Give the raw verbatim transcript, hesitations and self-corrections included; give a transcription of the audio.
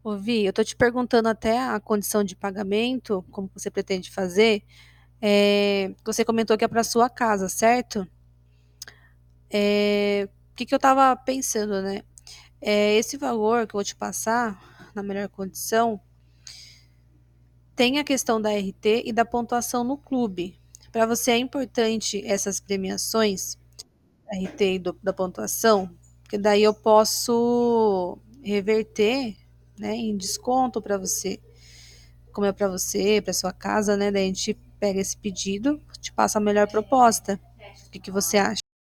Ô Vi, eu tô te perguntando até a condição de pagamento, como você pretende fazer. Eh, você comentou que é para sua casa, certo? Eh, o que que eu estava pensando, né? Eh, esse valor que eu vou te passar, na melhor condição, tem a questão da R T e da pontuação no clube. Para você é importante essas premiações, R T e do- da pontuação, porque daí eu posso reverter, né, em desconto para você. Como é para você, para sua casa, né? Daí a gente pega esse pedido, te passa a melhor proposta. O que que você acha?